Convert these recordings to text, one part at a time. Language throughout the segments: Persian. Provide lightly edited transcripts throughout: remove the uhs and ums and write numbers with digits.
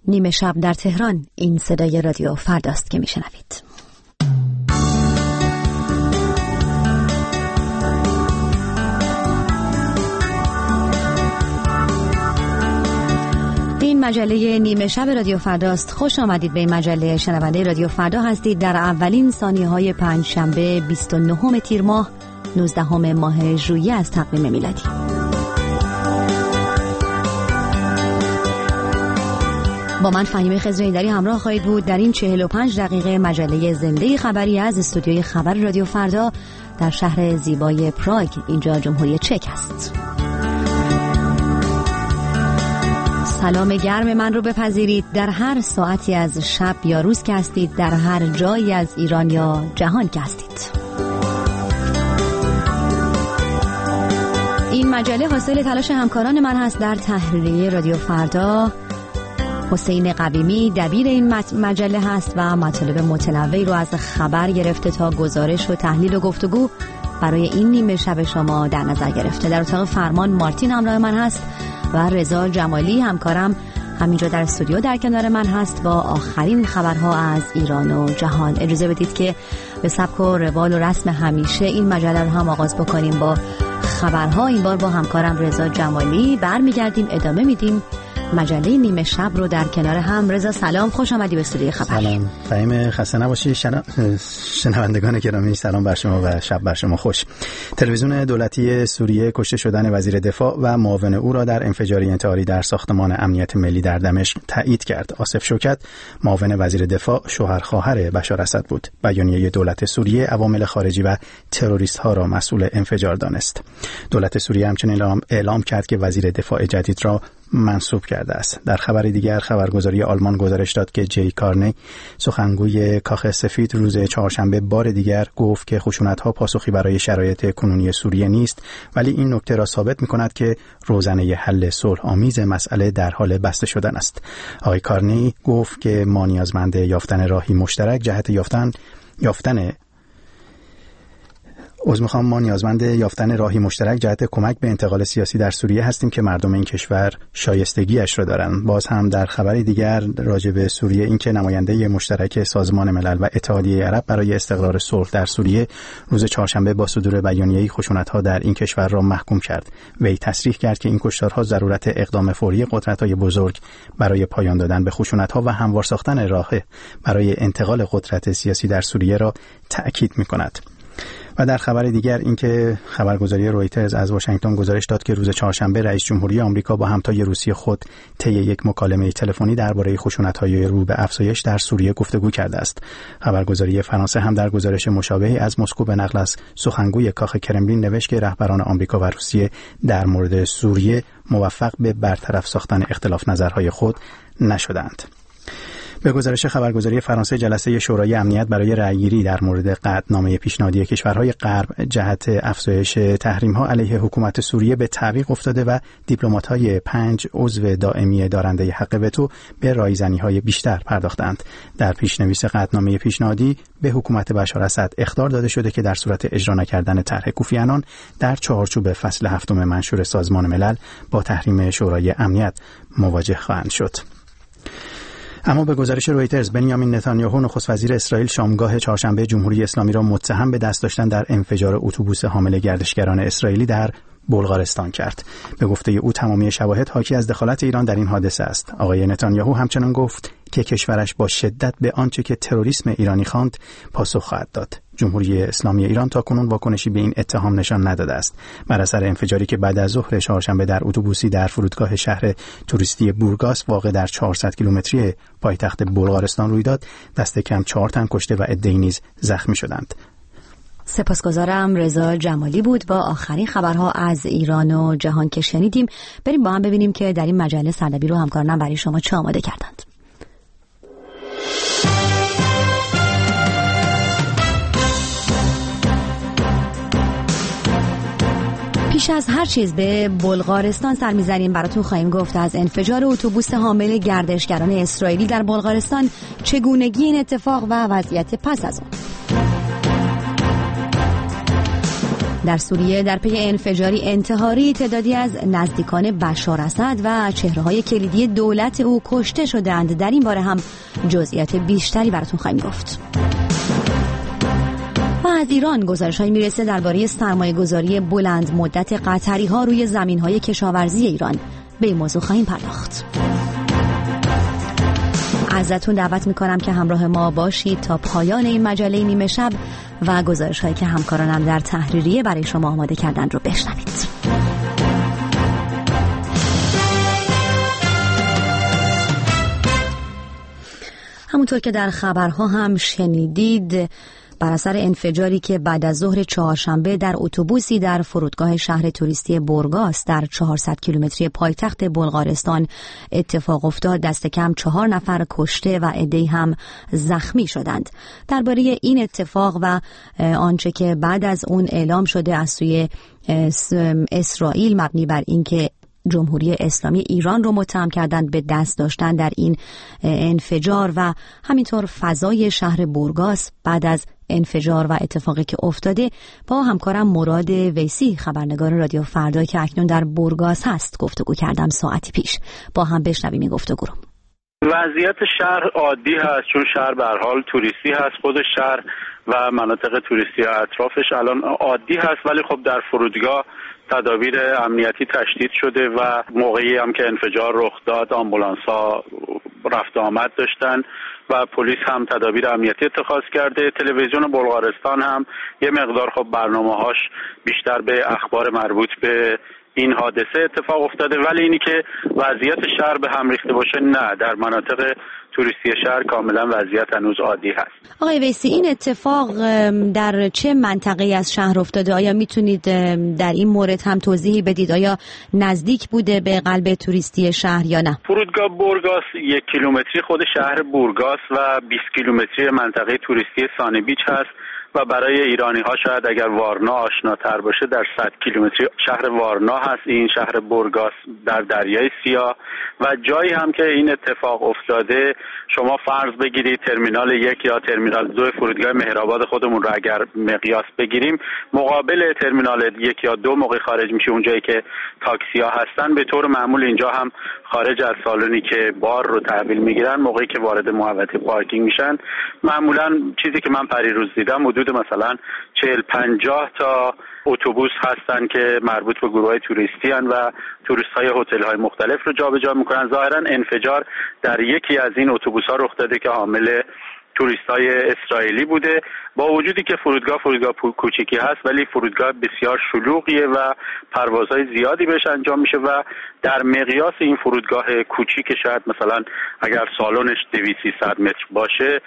نیمه شب در تهران، این صدای رادیو فرداست که میشنوید. این مجله نیمه شب رادیو فرداست. خوش آمدید به این مجله. شنونده رادیو فردا هستید در اولین ثانیه‌های پنجشنبه 29 تیر ماه 19 ماه ژوئیه از تقویم میلادی. با من فهیمه خضرایی‌دری همراه خواهید بود در این 45 دقیقه مجله زنده خبری از استودیوی خبر رادیو فردا در شهر زیبای پراگ، اینجا جمهوری چک است. سلام گرم من رو بپذیرید در هر ساعتی از شب یا روز که هستید، در هر جایی از ایران یا جهان که هستید. این مجله حاصل تلاش همکاران من هست در تحریریه رادیو فردا. حسین قویمی دبیر این مجله هست و مطالب متنوعی رو از خبر گرفته تا گزارش و تحلیل و گفتگو برای این نیمه شب شما در نظر گرفته. در اتاق فرمان مارتین همراه من هست و رضا جمالی همکارم همینجا در استودیو در کنار من هست با آخرین خبرها از ایران و جهان. اجازه بدید که به سبک و روال و رسم همیشه این مجله رو هم آغاز بکنیم با خبرها. این بار با همکارم رضا جمالی برمیگردیم، ادامه میدیم مجله نیمه شب رو در کنار هم. رضا سلام، خوش آمدی به استودیوی خبر. سلام فهیم، خسته نباشی. شنوندگان گرامی سلام بر شما و شب بر شما خوش. تلویزیون دولتی سوریه کشته شدن وزیر دفاع و معاون او را در انفجاری انتحاری در ساختمان امنیت ملی در دمشق تایید کرد. آصف شوکت معاون وزیر دفاع شوهر خواهر بشار اسد بود. بیانیه دولت سوریه عوامل خارجی و تروریست ها را مسئول انفجار دانست. دولت سوریه همچنین اعلام کرد که وزیر دفاع جدید را منصوب کرده است. در خبر دیگر خبرگزاری آلمان گزارش داد که جی کارنی سخنگوی کاخ سفید روز چهارشنبه بار دیگر گفت که خشونت‌ها پاسخی برای شرایط کنونی سوریه نیست، ولی این نکته را ثابت می‌کند که روزنه حل صلح‌آمیز مسئله در حال بسته شدن است. آقای کارنی گفت که ما نیازمند یافتن راهی مشترک جهت یافتن راهی مشترک جهت کمک به انتقال سیاسی در سوریه هستیم که مردم این کشور شایستگیش را دارند. باز هم در خبری دیگر راجع به سوریه این که نماینده مشترک سازمان ملل و اتحادیه عرب برای استقرار صلح در سوریه روز چهارشنبه با صدور بیانیه‌ای خشونت‌ها در این کشور را محکوم کرد. وی تصریح کرد که این کشتارها ضرورت اقدام فوری قدرت‌های بزرگ برای پایان دادن به خشونت‌ها و هموار ساختن راه برای انتقال قدرت سیاسی در سوریه را تأکید می‌کند. و در خبر دیگر اینکه خبرگزاری رویترز از واشنگتن گزارش داد که روز چهارشنبه رئیس جمهوری آمریکا با همتای روسی خود طی یک مکالمه تلفنی درباره خشونت‌های رو به افزایش در سوریه گفتگو کرده است. خبرگزاری فرانسه هم در گزارش مشابهی از مسکو به نقل از سخنگوی کاخ کرملین نوشت که رهبران آمریکا و روسیه در مورد سوریه موفق به برطرف ساختن اختلاف نظرهای خود نشدند. به گزارش خبرگزاری فرانسه جلسه شورای امنیت برای رأیگیری در مورد قطعنامه پیشنهادی کشورهای غرب جهت افزایش تحریم‌ها علیه حکومت سوریه به تعویق افتاده و دیپلمات‌های 5 عضو دائمی دارنده حق وتو به رایزنی‌های بیشتر پرداختند. در پیشنویس قطعنامه پیشنهادی به حکومت بشار اسد اخطار داده شده که در صورت اجرا نکردن طرح کوفی عنان در چارچوب فصل 7 منشور سازمان ملل با تحریم شورای امنیت مواجه خواهند شد. اما به گزارش رویترز بنیامین نتانیاهو نخست وزیر اسرائیل شامگاه چهارشنبه جمهوری اسلامی را متهم به دست داشتن در انفجار اتوبوس حامل گردشگران اسرائیلی در بلغارستان کرد. به گفته او تمامی شواهد حاکی از دخالت ایران در این حادثه است. آقای نتانیاهو همچنان گفت که کشورش با شدت به آنچه که تروریسم ایرانی خواند پاسخ خواهد داد. جمهوری اسلامی ایران تاکنون واکنشی به این اتهام نشان نداده است. بر اثر انفجاری که بعد از ظهر چهارشنبه در اتوبوسی در فرودگاه شهر توریستی بورگاس واقع در 400 کیلومتری پایتخت بلغارستان روی داد، دست کم 4 تن کشته و عده‌ای نیز زخمی شدند. سپاسگزارم. رضا جمالی بود با آخرین خبرها از ایران و جهان که شنیدیم. بریم با هم ببینیم که در این مجله سردبیر و همکارانم برای شما چه آماده کردند. پیش از هر چیز به بلغارستان سر می‌زنیم. براتون خواهیم گفت از انفجار اتوبوس حامل گردشگران اسرائیلی در بلغارستان، چگونگی این اتفاق و وضعیت پس از آن. در سوریه در پی انفجاری انتحاری تعدادی از نزدیکان بشار اسد و چهره‌های کلیدی دولت او کشته شدند. در این باره هم جزئیات بیشتری براتون خواهیم گفت. و از ایران گزارش‌هایی میرسه درباره سرمایه‌گذاری بلند مدت قطری‌ها روی زمین‌های کشاورزی ایران. به این موضوع خواهیم پرداخت. ازتون دعوت میکنم که همراه ما باشید تا پایان این مجله نیمه شب و گزارش‌هایی که همکارانم در تحریریه برای شما آماده کردن رو بشنوید. همونطور که در خبرها هم شنیدید، بر اثر انفجاری که بعد از ظهر چهارشنبه در اتوبوسی در فرودگاه شهر توریستی بورگاس در 400 کیلومتری پایتخت بلغارستان اتفاق افتاد، دست کم 4 نفر کشته و عده‌ای هم زخمی شدند. درباره این اتفاق و آنچه که بعد از اون اعلام شده از سوی اسرائیل مبنی بر اینکه جمهوری اسلامی ایران رو متهم کردند به دست داشتن در این انفجار و همینطور فضای شهر بورگاس بعد از انفجار و اتفاقی که افتاده، با همکارم مراد ویسی خبرنگار رادیو فردا که اکنون در بورگاس هست گفتگو کردم ساعتی پیش. با هم بشنویم این گفتگو رو. وضعیت شهر عادی هست، چون شهر به هر حال توریستی هست. خود شهر و مناطق توریستی اطرافش الان عادی هست، ولی خب در فرودگاه تدابیر امنیتی تشدید شده و موقعی هم که انفجار رخ داد آمبولانس‌ها رفت آمد داشتن و پلیس هم تدابیر امنیتی اتخاذ کرده. تلویزیون بلغارستان هم یه مقدار خب برنامه‌هاش بیشتر به اخبار مربوط به این حادثه اتفاق افتاده، ولی اینی که وضعیت شهر به هم ریخته باشه نه، در مناطق توریستی شهر کاملا وضعیت هنوز عادی هست. آقای ویسی، این اتفاق در چه منطقه‌ای از شهر افتاده؟ آیا میتونید در این مورد هم توضیحی بدید؟ آیا نزدیک بوده به قلب توریستی شهر یا نه؟ فرودگاه بورگاس 1 کیلومتری خود شهر بورگاس و 20 کیلومتری منطقه توریستی سانیبیچ هست و برای ایرانی‌ها شاید اگر وارنا آشناتر باشه در 100 کیلومتری شهر وارنا هست. این شهر بورگاس در دریای سیاه و جایی هم که این اتفاق افتاده، شما فرض بگیرید ترمینال 1 یا ترمینال 2 فرودگاه مهرآباد خودمون رو اگر مقیاس بگیریم، مقابل ترمینال 1 یا 2 موقع خارج میشه اونجایی که تاکسی‌ها هستن. به طور معمول اینجا هم خارج از سالونی که بار رو تحویل میگیرن، موقعی که وارد محوطه پارکینگ میشن، معمولا چیزی که من پریروز دیدم حدود مثلا 40-50 تا اتوبوس هستن که مربوط به گروه‌های توریستی هستن و توریست‌های هتل‌های مختلف رو جابجا میکنن. ظاهرا انفجار در یکی از این اتوبوس‌ها رخ داده که حامل توریست‌های اسرائیلی بوده، با وجودی که فرودگاه کوچیکی هست ولی فرودگاه بسیار شلوغیه و پروازهای زیادی بهش انجام میشه و در مقیاس این فرودگاه کوچیک شاید مثلا اگر سالنش 200-300 متر باشه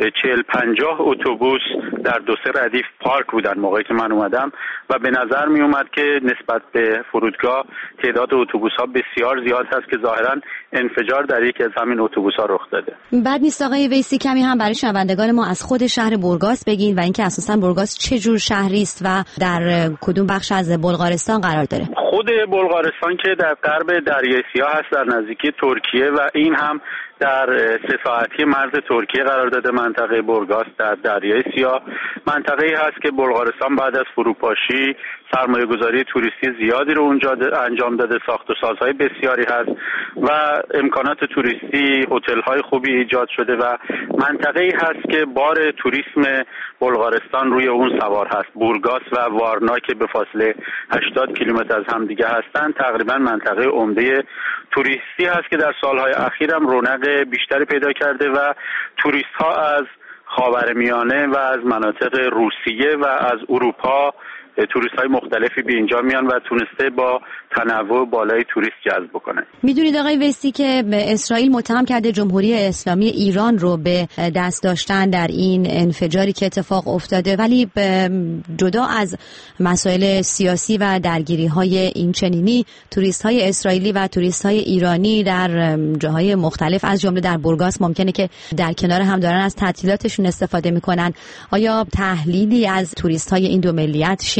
40-50 اتوبوس در 2-3 ردیف پارک بودن موقعی که من اومدم و به نظر می اومد که نسبت به فرودگاه تعداد اتوبوس‌ها بسیار زیاد هست که ظاهرا انفجار در یکی از همین اتوبوس‌ها رخ داده. بعد نیست آقای ویسی کمی هم برای شنوندگان ما از خود شهر بورگاس بگین و اینکه اساساً بورگاس چه جور شهری است و در کدوم بخش از بلغارستان قرار داره؟ خود بلغارستان که در غرب دریای سیاه هست، در نزدیکی ترکیه و این هم در 3 ساعتی مرز ترکیه قرار داده. منطقه بورگاس در دریای سیاه منطقه‌ای هست که بلغارستان بعد از فروپاشی سرمایه‌گذاری توریستی زیادی رو اونجا انجام داده، ساخت و سازهای بسیاری هست و امکانات توریستی، هتل‌های خوبی ایجاد شده و منطقه‌ای هست که بار توریسم بلغارستان روی اون سوار هست. بورگاس و وارنا که به فاصله 80 کیلومتر از هم دیگه هستن، تقریبا منطقه عمده توریستی هست که در سالهای اخیر هم رونق بیشتری پیدا کرده و توریست‌ها از خاورمیانه و از مناطق روسیه و از اروپا توریست‌های مختلفی به اینجا میان و تونسته با تنوع بالای توریست جذب بکنه. میدونید آقای ویسی که اسرائیل متهم کرده جمهوری اسلامی ایران رو به دست داشتن در این انفجاری که اتفاق افتاده، ولی جدا از مسائل سیاسی و درگیری‌های این چنینی، توریست‌های اسرائیلی و توریست‌های ایرانی در جاهای مختلف از جمله در بورگاس ممکنه که در کنار هم دارن از تعطیلاتشون استفاده میکنن. آیا تحلیلی از توریست‌های این دو ملیت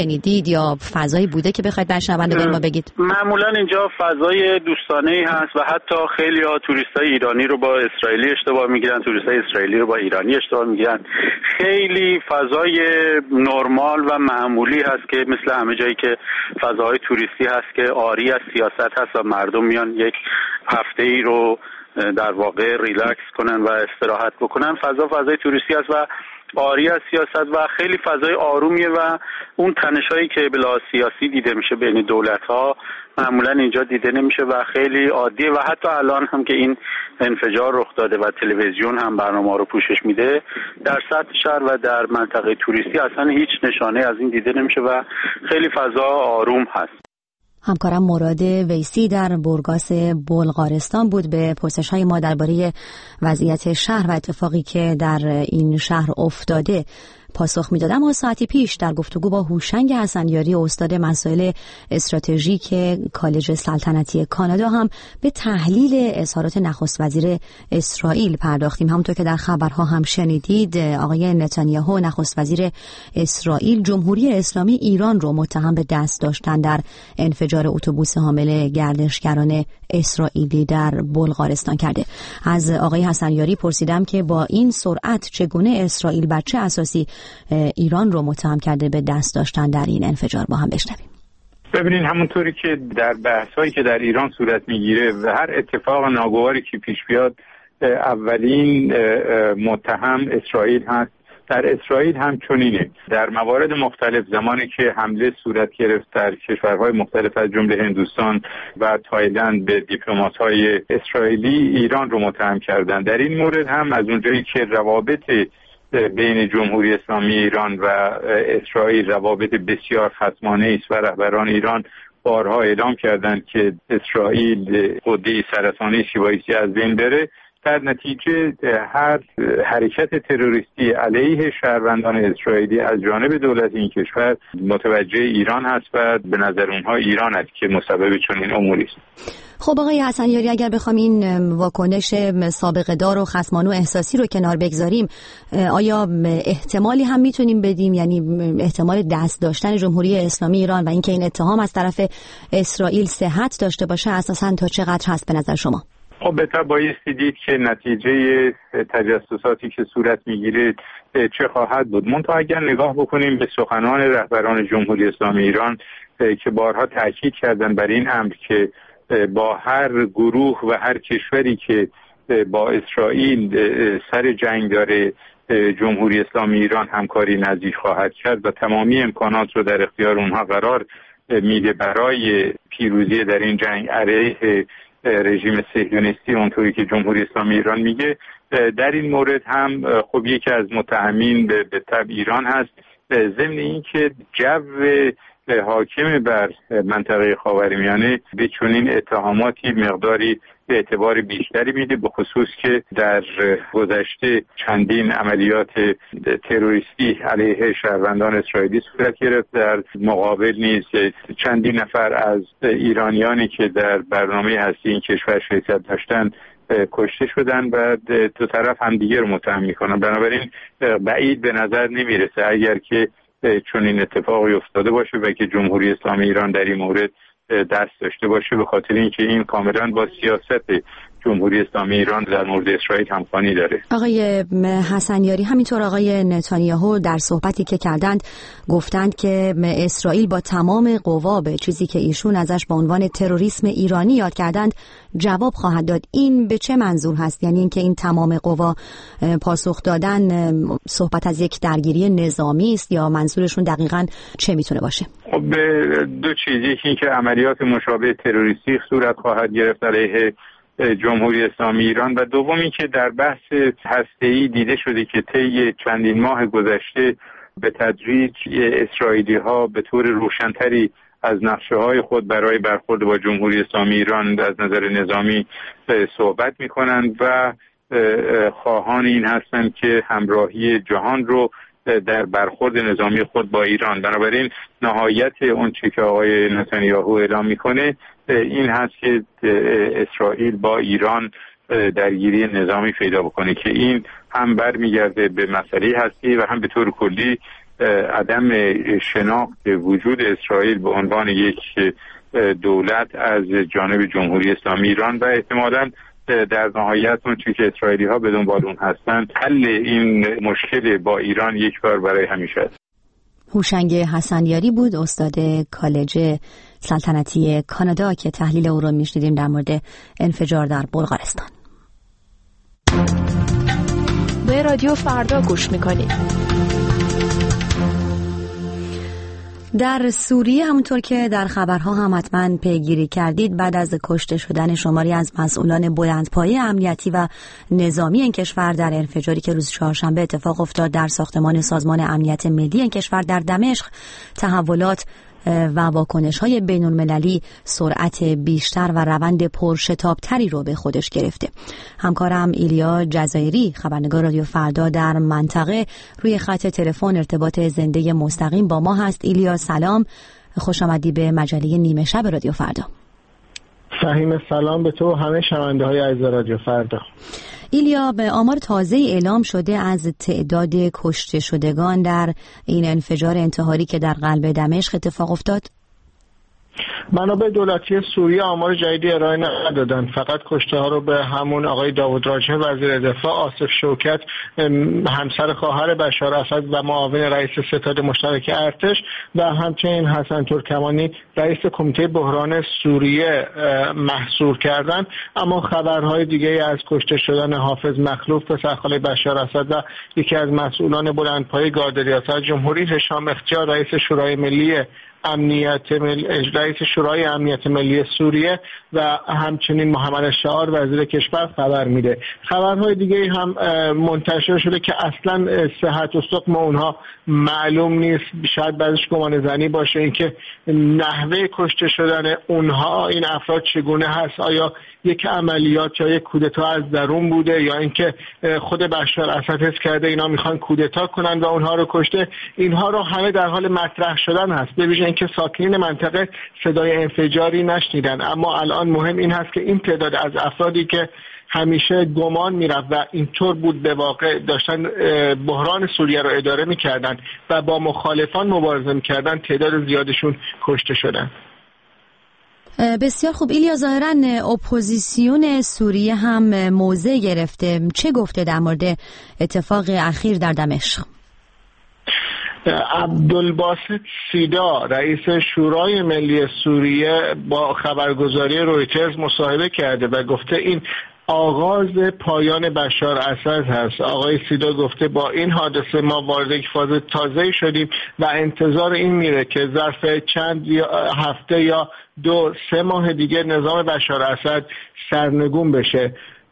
شنیدید یا فضایی بوده که بخواید بر شنوندگان ما بگید؟ معمولا اینجا فضای دوستانه‌ای هست و حتی خیلی‌ها توریستای ایرانی رو با اسرائیلی اشتباه میگیرن، توریستای اسرائیلی رو با ایرانی اشتباه میگیرن. خیلی فضای نرمال و معمولی هست که مثل همه جایی که فضاهای توریستی هست که عاری از سیاست هست و مردم میان یک هفته‌ای رو در واقع ریلکس کنن و استراحت بکنن. فضای توریستی هست و عاری از سیاست و خیلی فضای آرومیه و اون تنشایی که بلا سیاسی دیده میشه بین دولت‌ها معمولا اینجا دیده نمیشه و خیلی عادیه و حتی الان هم که این انفجار رخ داده و تلویزیون هم برنامه رو پوشش میده، در سطح شهر و در منطقه توریستی اصلا هیچ نشانه از این دیده نمیشه و خیلی فضا آروم هست. همکارم مراد ویسی در بورگاس بلغارستان بود به پرسش‌های ما درباره وضعیت شهر و اتفاقی که در این شهر افتاده پاسخ میدادم. و ساعتی پیش در گفتگو با هوشنگ حسنیاری استاد مسائل استراتژیک کالج سلطنتی کانادا هم به تحلیل اظهارات نخست وزیر اسرائیل پرداختیم. همونطور که در خبرها هم شنیدید، آقای نتانیاهو نخست وزیر اسرائیل جمهوری اسلامی ایران رو متهم به دست داشتن در انفجار اتوبوس حامل گردشگران اسرائیلی در بلغارستان کرده. از آقای حسنیاری پرسیدم که با این سرعت چگونه اسرائیل بر چه اساسی ایران رو متهم کرده به دست داشتن در این انفجار. با هم بشنویم. ببینید، همونطوری که در بحث‌هایی که در ایران صورت میگیره و هر اتفاق ناگواری که پیش بیاد اولین متهم اسرائیل هست. در اسرائیل هم چنینه. در موارد مختلف زمانی که حمله صورت گرفت در کشورهای مختلف از جمله هندوستان و تایلند به دیپلمات‌های اسرائیلی ایران رو متهم کردن. در این مورد هم از اونجایی که روابط بین جمهوری اسلامی ایران و اسرائیل روابط بسیار خصمانه است و رهبران ایران بارها اعلام کردند که اسرائیل غده سرطانی شیوایسی از بین بره، در نتیجه هر حرکت تروریستی علیه شهروندان اسرائیلی از جانب دولت این کشور متوجه ایران هست و به نظر اونها ایران است که مسبب چنین اموری است. خب آقای حسنیاری، اگر بخوام این واکنش سابقه دار و خصمانه و احساسی رو کنار بگذاریم، آیا احتمالی هم میتونیم بدیم، یعنی احتمال دست داشتن جمهوری اسلامی ایران و اینکه این اتهام از طرف اسرائیل صحت داشته باشه اساساً تا چقدر هست به نظر شما؟ خب بهتر بایستی دید که نتیجه تجسساتی که صورت میگیره چه خواهد بود. منتها اگر نگاه بکنیم به سخنان رهبران جمهوری اسلامی ایران که بارها تاکید کردن بر این امر که با هر گروه و هر کشوری که با اسرائیل سر جنگ داره جمهوری اسلامی ایران همکاری نزدیک خواهد کرد و تمامی امکانات رو در اختیار اونها قرار میده برای پیروزی در این جنگ علیه رژیم صهیونیستی اونطوری که جمهوری اسلامی ایران میگه. در این مورد هم خب یکی از متهمین به طبع ایران هست، ضمن این که جو حاکم بر منطقه خاورمیانه به چنین اتهاماتی مقداری به اعتبار بیشتری میده، به خصوص که در گذشته چندین عملیات تروریستی علیه شهروندان اسرائیلی صورت گرفت. در مقابل نیز چندین نفر از ایرانیانی که در برنامه هستی این کشور شرکت داشتن کشته شدن و دو طرف هم دیگر رو متهم میکنن. بنابراین بعید به نظر نمیرسه اگر که چون این اتفاقی افتاده باشه و که جمهوری اسلامی ایران در این مورد دست داشته باشه، به خاطر اینکه این کاملا با سیاست جمهوری اسلامی ایران در مورد اسرائیل همخوانی داره. آقای حسنیاری، همینطور آقای نتانیاهو در صحبتی که کردند گفتند که اسرائیل با تمام قوا به چیزی که ایشون ازش به عنوان تروریسم ایرانی یاد کردند جواب خواهد داد. این به چه منظور هست؟ یعنی اینکه این تمام قوا پاسخ دادن صحبت از یک درگیری نظامی است یا منظورشون دقیقاً چه میتونه باشه؟ خب دو چیز، یکی اینکه عملیات مشابه تروریستی صورت خواهد گرفت علیه جمهوری اسلامی ایران و دومی که در بحث هسته‌ای دیده شده که طی چندین ماه گذشته به تدریج اسرائیلی ها به طور روشنتری از نقشه‌های خود برای برخورد با جمهوری اسلامی ایران از نظر نظامی صحبت می‌کنند و خواهان این هستند که همراهی جهان رو در برخورد نظامی خود با ایران. بنابراین نهایت اون چیزی که آقای نتانیاهو اعلام میکنه این هست که اسرائیل با ایران درگیری نظامی پیدا بکنه که این هم برمیگرده به مسئله هستی و هم به طور کلی عدم شناخت وجود اسرائیل به عنوان یک دولت از جانب جمهوری اسلامی ایران و احتمالاً در نهایت اون چیزی که اسرائیلی ها به دنبال اون هستند حل این مشکل با ایران یک بار برای همیشه است. هوشنگ حسنیاری بود، استاد کالج سلطنتی کانادا که تحلیل او رو میشنیدیم در مورد انفجار در بلغارستان. به رادیو فردا گوش میکنید. در سوریه همونطور که در خبرها هم حتما پیگیری کردید، بعد از کشته شدن شماری از مسئولان بلندپایه امنیتی و نظامی این کشور در انفجاری که روز چهارشنبه اتفاق افتاد در ساختمان سازمان امنیت ملی این کشور در دمشق، تحولات و واکنش‌های بین‌المللی سرعت بیشتر و روند پرشتاب‌تری رو به خودش گرفته. همکارم ایلیا جزایری، خبرنگار رادیو فردا در منطقه، روی خط تلفن ارتباط زنده مستقیم با ما هست. ایلیا سلام، خوش آمدی به مجله نیمه شب رادیو فردا. فهیم سلام به تو و همه شنونده‌های عزیز رادیو فردا. ایلیا، به آمار تازه اعلام شده از تعداد کشته شدگان در این انفجار انتحاری که در قلب دمشق اتفاق افتاد؟ منابع دولتی سوریه آمار جدیدی ارائه ندادن، فقط کشته ها رو به همون آقای داوود راجح وزیر دفاع، آصف شوکت همسر خواهر بشار اسد و معاون رئیس ستاد مشترک ارتش و همچنین حسن ترکمانی رئیس کمیته بحران سوریه محصور کردن. اما خبرهای دیگه از کشته شدن حافظ مخلوف پسرخاله بشار اسد و یکی از مسئولان بلندپایه گارد ریاست جمهوری، هشام اختیار رئیس شورای ملی رئیس شورای امنیت ملی سوریه و همچنین محمد شعار وزیر کشور خبر میده. خبرهای دیگه هم منتشر شده که اصلا صحت و سقم اونها معلوم نیست، شاید بعضش گمان زنی باشه، اینکه نحوه کشته شدن اونها، این افراد چگونه هست، آیا یک عملیات یا یک کودتا از درون بوده یا اینکه خود بشار اسد حس کرده اینا میخوان کودتا کنن و اونها رو کشته. اینها رو همه در حال مطرح شدن هست، ببینید اینکه ساکنین منطقه صدای انفجاری نشنیدن، اما الان مهم این هست که این تعداد از افرادی که همیشه گمان میرفت و اینطور بود به واقع داشتن بحران سوریه رو اداره میکردن و با مخالفان مبارزه میکردن، تعداد زیادشون کشته شدن. بسیار خوب ایلیا، ظاهراً اپوزیسیون سوریه هم موضع گرفته، چه گفته در مورد اتفاق اخیر در دمشق؟ عبدالباسط سیدا رئیس شورای ملی سوریه با خبرگزاری رویترز مصاحبه کرده و گفته این آغاز پایان بشار اسد هست. آقای سیدا گفته با این حادثه ما وارد یک فاز تازه‌ای شدیم و انتظار این میره که ظرف چند هفته یا 2-3 ماه دیگه نظام بشار اسد سرنگون بشه.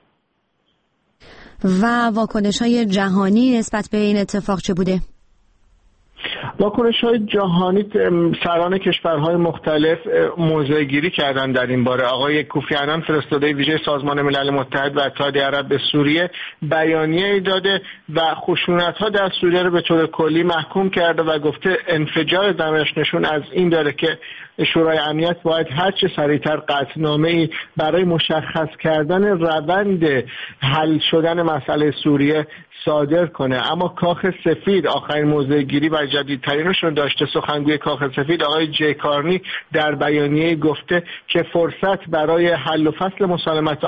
و واکنش‌های جهانی نسبت به این اتفاق چه بوده؟ واکنش‌های جهانی، سران کشورهای مختلف موضع گیری کردن در این باره. آقای کوفی عنان فرستاده ویژه سازمان ملل متحد و اتحادیه عرب به سوریه بیانیه‌ای داده و خشونت‌ها در سوریه رو به طور کلی محکوم کرده و گفته انفجار دمشق نشون از این داره که شورای امنیت باید هر چه سریعتر قطعنامه‌ای برای مشخص کردن روند حل شدن مسئله سوریه صادر کنه. اما کاخ سفید آخرین موضع گیری و جدیدترینشون داشته. سخنگوی کاخ سفید آقای جی کارنی در بیانیه گفته که فرصت برای حل و فصل مسالمت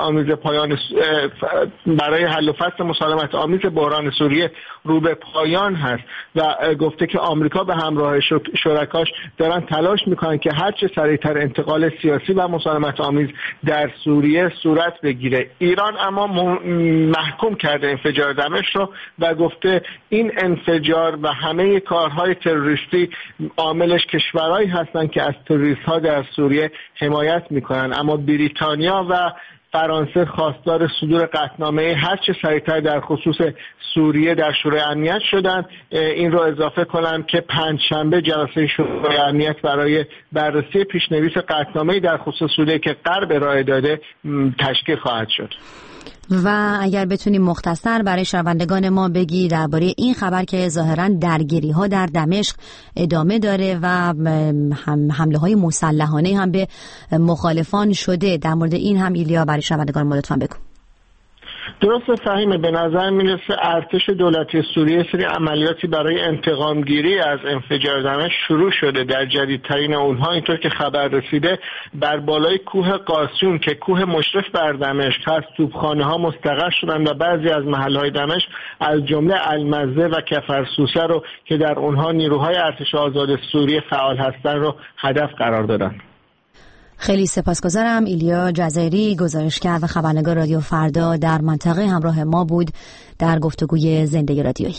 آمیز بحران سوریه رو به پایان هست و گفته که آمریکا به همراه شرکاش دارن تلاش میکنن که هر چه سریعتر انتقال سیاسی و مسالمت آمیز در سوریه صورت بگیره. ایران اما محکوم کرده انفجار دمشق رو و گفته این انفجار و همه کارهای تروریستی عاملش کشورهایی هستند که از تروریست‌ها در سوریه حمایت میکنن. اما بریتانیا و فرانسه خواستار صدور قطعنامه هر چه سریعتر در خصوص سوریه در شورای امنیت شدن. این رو اضافه کنم که پنجشنبه جلسه شورای امنیت برای بررسی پیشنویس قطعنامه در خصوص سوریه که غرب ارائه داده تشکیل خواهد شد. و اگر بتونیم مختصر برای شنوندگان ما بگی درباره این خبر که ظاهراً درگیری‌ها در دمشق ادامه داره و حمله‌های مسلحانه هم به مخالفان شده، در مورد این هم ایلیا برای شنوندگان ما لطفاً بگو. درست فهیمه، به نظر میرسه ارتش دولتی سوریه سری عملیاتی برای انتقام گیری از انفجار دمشق شروع شده. در جدیدترین اونها اینطور که خبر رسیده بر بالای کوه قاسیون که کوه مشرف بر دمشق هست توپخانه ها مستقر شدن و بعضی از محلهای دمشق از جمله المزه و کفرسوسه رو که در اونها نیروهای ارتش آزاد سوریه فعال هستن رو هدف قرار دادن. خیلی سپاسگزارم. ایلیا جزایری، گزارشگر و خبرنگار رادیو فردا در منطقه همراه ما بود در گفتگوی زنده رادیویی.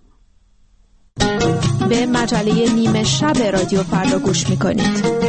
به مجله نیمه شب رادیو فردا گوش میکنید.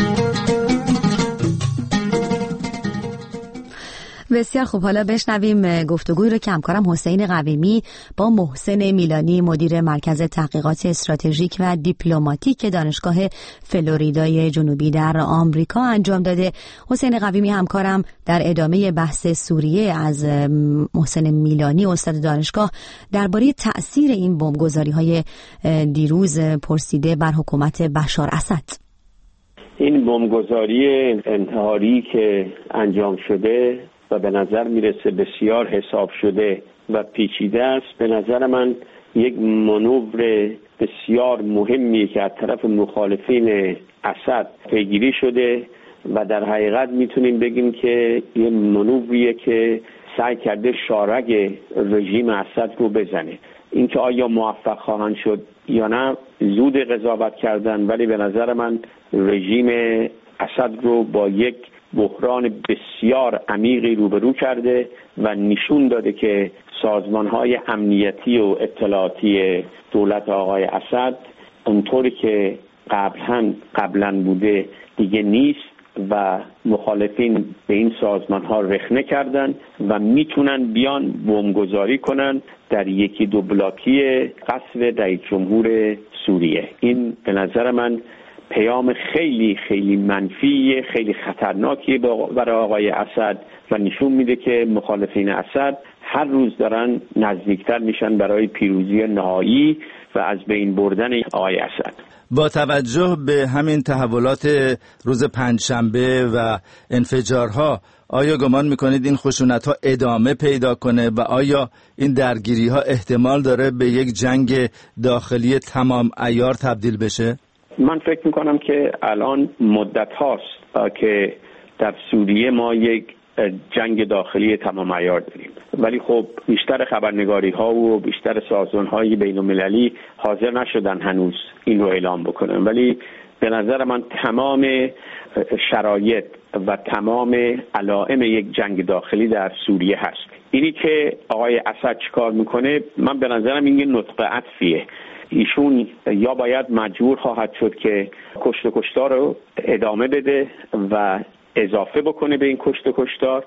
بسیار خوب، حالا بشنویم گفتگوی رو که همکارم حسین قویمی با محسن میلانی مدیر مرکز تحقیقات استراتژیک و دیپلماتیک دانشگاه فلوریدای جنوبی در آمریکا انجام داده. حسین قویمی همکارم در ادامه بحث سوریه از محسن میلانی استاد دانشگاه درباره تأثیر این بمبگذاری‌های دیروز پرسیده بر حکومت بشار اسد. این بمبگذاری انتحاری که انجام شده و به نظر میرسه بسیار حساب شده و پیچیده است، به نظر من یک مانور بسیار مهمیه که از طرف مخالفین اسد پیگیری شده و در حقیقت میتونیم بگیم که یه مانوریه که سعی کرده شارگ رژیم اسد رو بزنه. اینکه آیا موفق خواهند شد یا نه زود قضاوت کردن، ولی به نظر من رژیم اسد رو با یک بحران بسیار عمیقی روبرو کرده و نشون داده که سازمان‌های امنیتی و اطلاعاتی دولت آقای اسد اونطوری که قبلا بوده دیگه نیست و مخالفین به این سازمان‌ها رخنه کردن و میتونن بیان بمبگذاری کنن در یکی دو بلاکی قصر رئیس جمهور سوریه. این به نظر من پیام خیلی خیلی منفی، خیلی خطرناکی برای آقای اسد و نشون میده که مخالفین اسد هر روز دارن نزدیکتر میشن برای پیروزی نهایی و از بین بردن آقای اسد. با توجه به همین تحولات روز پنجشنبه و انفجارها، آیا گمان میکنید این خشونت‌ها ادامه پیدا کنه و آیا این درگیری‌ها احتمال داره به یک جنگ داخلی تمام عیار تبدیل بشه؟ من فکر میکنم که الان مدت هاست که در سوریه ما یک جنگ داخلی تمام عیار داریم، ولی خب بیشتر خبرنگاری ها و بیشتر سازمان های بین المللی حاضر نشدن هنوز این رو اعلام بکنن، ولی به نظر من تمام شرایط و تمام علائم یک جنگ داخلی در سوریه هست. اینی که آقای اسد چیکار میکنه، من به نظرم این یه نطق عطفیه. ایشون یا باید مجبور خواهد شد که کشت و کشتار رو ادامه بده و اضافه بکنه به این کشت و کشتار،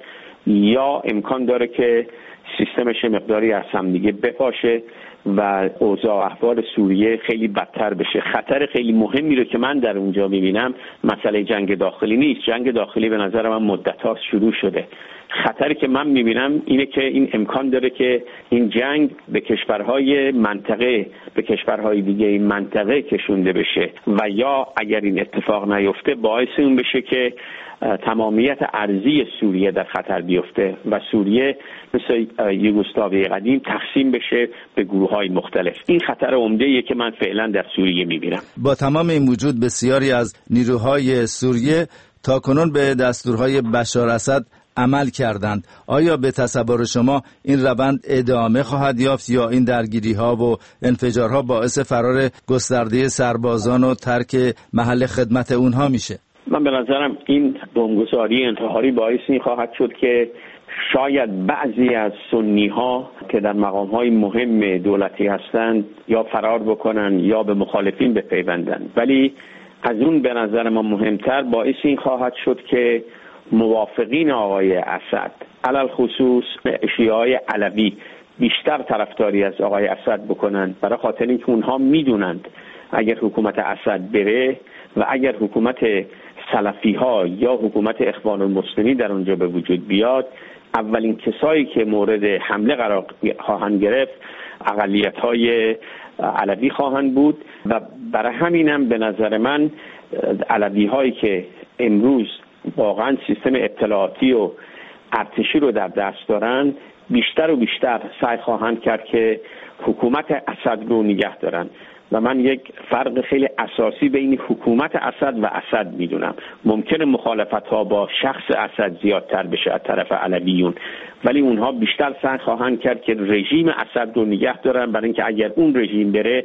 یا امکان داره که سیستمش مقداری از هم دیگه بپاشه و اوضاع احوال سوریه خیلی بدتر بشه. خطر خیلی مهمی رو که من در اونجا میبینم مسئله جنگ داخلی نیست. جنگ داخلی به نظر من مدت‌ها شروع شده. خطری که من میبینم اینه که این امکان داره که این جنگ به کشورهای منطقه، به کشورهای دیگه این منطقه کشونده بشه و یا اگر این اتفاق نیفته باعث اون بشه که تمامیت ارضی سوریه در خطر بیفته و سوریه مثل یوگسلاوی قدیم تقسیم بشه به گروه‌های مختلف. این خطر عمده‌ایه که من فعلا در سوریه میبینم. با تمام این وجود بسیاری از نیروهای سوریه تاکنون به دستورهای بشار اسد عمل کردند. آیا به تصور شما این روند ادامه خواهد یافت یا این درگیری‌ها و انفجارها باعث فرار گسترده سربازان و ترک محل خدمت اونها میشه؟ من به نظرم این بمبگذاری انتحاری باعث این خواهد شد که شاید بعضی از سنی‌ها که در مقام‌های مهم دولتی هستند یا فرار بکنن یا به مخالفین بپیوندن، ولی از اون به نظر ما مهمتر باعث این خواهد شد که موافقین آقای اسد علل خصوص شیعه‌های علوی بیشتر طرفداری از آقای اسد بکنن، برای خاطر اینکه اونها میدونند اگر حکومت اسد بره و اگر حکومت سلفی ها یا حکومت اخوان المسلمین در اونجا به وجود بیاد، اولین کسایی که مورد حمله قرار خواهند گرفت اقلیت های علوی خواهند بود و برای همینم به نظر من علوی هایی که امروز واقعا سیستم اطلاعاتی و ارتشی رو در دست دارن بیشتر و بیشتر سعی خواهند کرد که حکومت اسد رو نگه دارن و من یک فرق خیلی اساسی بین حکومت اسد و اسد میدونم. ممکنه مخالفت‌ها با شخص اسد زیادتر بشه از طرف علویون، ولی اونها بیشتر سعی خواهند کرد که رژیم اسد رو نگه دارن، برای اینکه اگر اون رژیم بره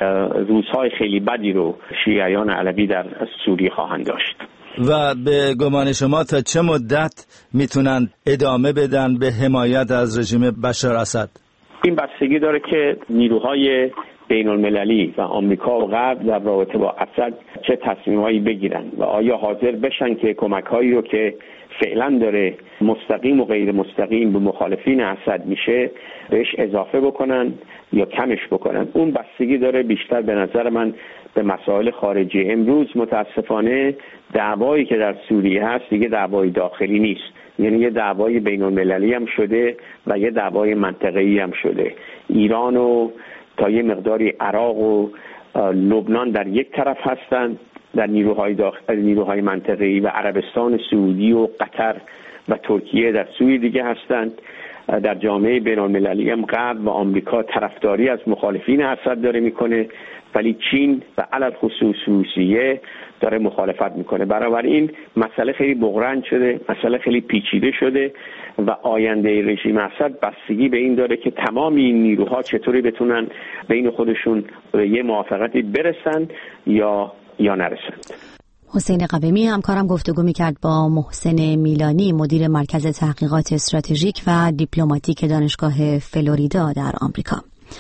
روزهای خیلی بدی رو شیعیان علوی در سوریه خواهند داشت. و به گمان شما تا چه مدت میتونن ادامه بدن به حمایت از رژیم بشار اسد؟ این بستگی داره که نیروهای بین المللی و آمریکا و غرب در رابطه با اسد چه تصمیمایی بگیرن و آیا حاضر بشن که کمک‌هایی رو که فعلا داره مستقیم و غیر مستقیم به مخالفین اسد میشه بهش اضافه بکنن یا کمش بکنن. اون بستگی داره بیشتر به نظر من به مسائل خارجی. امروز متاسفانه دعوایی که در سوریه هست دیگه دعوای داخلی نیست، یعنی یه دعوای بین المللی هم شده و یه دعوای منطقه‌ای هم شده. ایران و تا یه مقداری عراق و لبنان در یک طرف هستند در نیروهای منطقه‌ای و عربستان سعودی و قطر و ترکیه در سوی دیگه هستند. در جامعه بین‌المللی هم غرب و آمریکا طرفداری از مخالفین اسد داره میکنه، ولی چین و علل خصوص روسیه داره مخالفت میکنه. بنابراین مسئله خیلی بغرنج شده، مسئله خیلی پیچیده شده و آینده رژیم اسد بستگی به این داره که تمام این نیروها چطوری بتونن بین خودشون به یه موافقتی برسن یا نرسند. حسین قویمی همکارم گفتگو میکرد با محسن میلانی، مدیر مرکز تحقیقات استراتژیک و دیپلماتیک دانشگاه فلوریدا در آمریکا.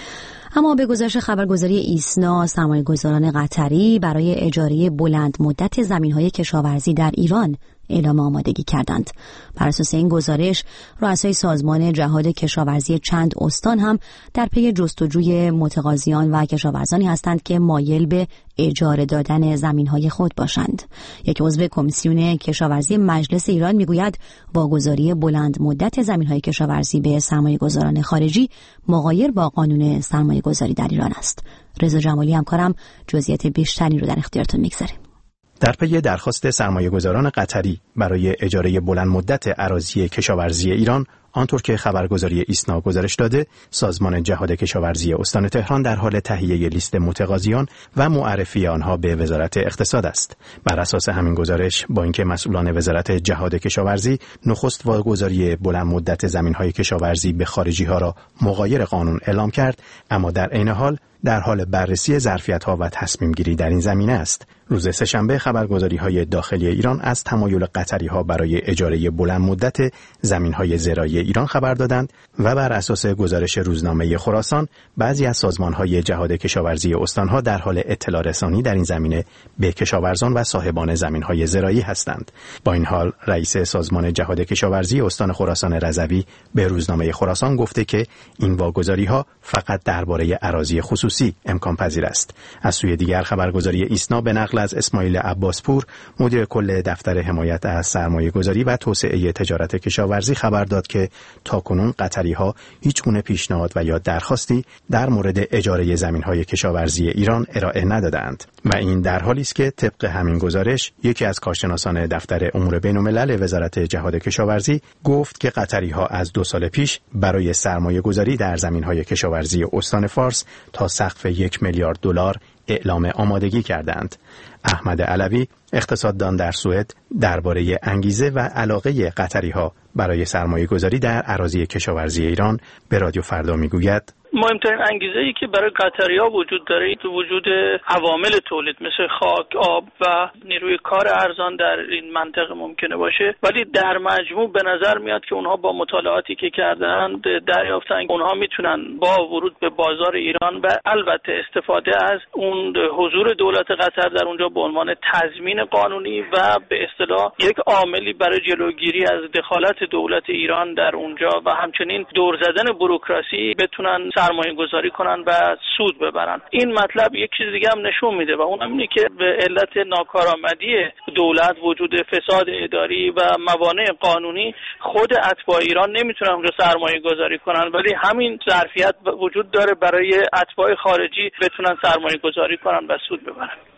اما به گزارش خبرگزاری ایسنا، سرمایه‌گذاران قطری برای اجاره بلند مدت زمین‌های کشاورزی در ایران اعلام آمادگی کردند. بر اساس این گزارش، رؤسای سازمان جهاد کشاورزی چند استان هم در پی جستجوی متقاضیان و کشاورزانی هستند که مایل به اجاره دادن زمین‌های خود باشند. یک عضو کمیسیون کشاورزی مجلس ایران میگوید واگذاری بلند مدت زمین‌های کشاورزی به سرمایه‌گذاران خارجی مغایر با قانون سرمایه‌گذاری در ایران است. رضا جمالی همکارم جزئیات بیشتری رو در اختیارتون میگذاریم. در پی درخواست سرمایه‌گذاران قطری برای اجاره بلند مدت اراضی کشاورزی ایران، آنطور که خبرگزاری ایسنا گزارش داده، سازمان جهاد کشاورزی استان تهران در حال تهیه لیست متقاضیان و معرفی آنها به وزارت اقتصاد است. بر اساس همین گزارش، با اینکه مسئولان وزارت جهاد کشاورزی نخست واگذاری بلند مدت زمین‌های کشاورزی به خارجی‌ها را مغایر قانون اعلام کرد، اما در عین حال در حال بررسی ظرفیت‌ها و تصمیم گیری در این زمینه است. روز سه‌شنبه خبرگزاری‌های داخلی ایران از تمایل قطری‌ها برای اجاره بلند مدت زمین‌های زراعی ایران خبر دادند و بر اساس گزارش روزنامه خراسان، بعضی از سازمان‌های جهاد کشاورزی استان‌ها در حال اطلاع رسانی در این زمینه به کشاورزان و صاحبان زمین‌های زراعی هستند. با این حال، رئیس سازمان جهاد کشاورزی استان خراسان رضوی به روزنامه خراسان گفته که این واگذاری‌ها فقط درباره اراضی خصوصی امکان پذیر است. از سوی دیگر خبرگزاری ایسنا به نقل از اسماعیل عباسپور، مدیر کل دفتر حمایت از سرمایه‌گذاری و توسعه تجارت کشاورزی خبر داد که تاکنون قطری‌ها هیچگونه پیشنهاد و یا درخواستی در مورد اجاره زمین‌های کشاورزی ایران ارائه ندادند و این در حالی است که طبق همین گزارش یکی از کارشناسان دفتر امور بین‌الملل وزارت جهاد کشاورزی گفت که قطری‌ها از 2 سال پیش برای سرمایه‌گذاری در زمین‌های کشاورزی استان فارس تا سقف 1 میلیارد دلار اعلام آمادگی کردند. احمد علوی، اقتصاددان در سوئد، درباره انگیزه و علاقه قطری‌ها برای سرمایه‌گذاری در اراضی کشاورزی ایران به رادیو فردا میگوید: مهمترین انگیزه‌ای که برای قطری‌ها وجود داره وجود عوامل تولید مثل خاک، آب و نیروی کار ارزان در این منطقه ممکنه باشه، ولی در مجموع به نظر میاد که اونها با مطالعاتی که کردند دریافتن اونها میتونن با ورود به بازار ایران و البته استفاده از اون حضور دولت قطر در اونجا به عنوان تضمین قانونی و به اصطلاح یک عاملی برای جلوگیری از دخالت دولت ایران در اونجا و همچنین دور زدن بوروکراسی بتونن سرمایه گذاری کنن و سود ببرن. این مطلب یک چیز دیگه هم نشون میده و اون هم اینه که به علت ناکارآمدی دولت، وجود فساد اداری و موانع قانونی، خود اتباع ایران نمیتونن اونجا سرمایه گذاری کنن، ولی همین ظرفیت وجود داره برای اتباع خارجی بتونن سرمایه گذاری کنن و سود ببرن.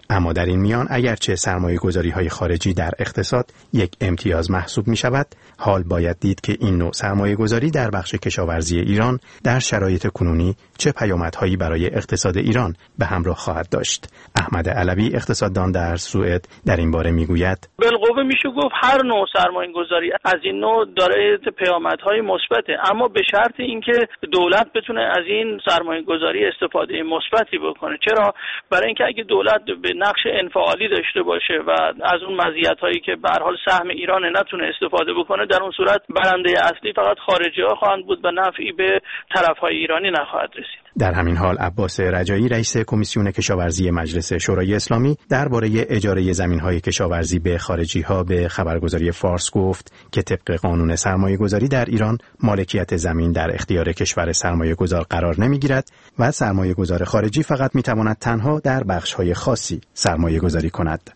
اما در این میان اگرچه سرمایه‌گذاری‌های خارجی در اقتصاد یک امتیاز محسوب می‌شود، حال باید دید که این نوع سرمایه‌گذاری در بخش کشاورزی ایران در شرایط کنونی چه پیامدهایی برای اقتصاد ایران به همراه خواهد داشت. احمد علوی اقتصاددان در سوئد در این باره میگوید: بالقوه میشه گفت هر نوع سرمایه‌گذاری از این نوع داره پیامدهای مثبته، اما به شرط اینکه دولت بتونه از این سرمایه‌گذاری استفاده مثبتی بکنه. چرا؟ برای اینکه اگه دولت به نقش انفعالی داشته باشه و از اون مزیت‌هایی که به هر حال سهم ایران نتونه استفاده بکنه، در اون صورت برنده اصلی فقط خارجی‌ها خواهند بود و نفعی به طرف‌های ایرانی نخواهد رسید. در همین حال عباس رجایی رئیس کمیسیون کشاورزی مجلس شورای اسلامی درباره اجاره زمین‌های کشاورزی به خارجی‌ها به خبرگزاری فارس گفت که طبق قانون سرمایه‌گذاری در ایران مالکیت زمین در اختیار کشور سرمایه‌گذار قرار نمی‌گیرد و سرمایه‌گذار خارجی فقط می‌تواند تنها در بخش‌های خاصی سرمایه‌گذاری کند.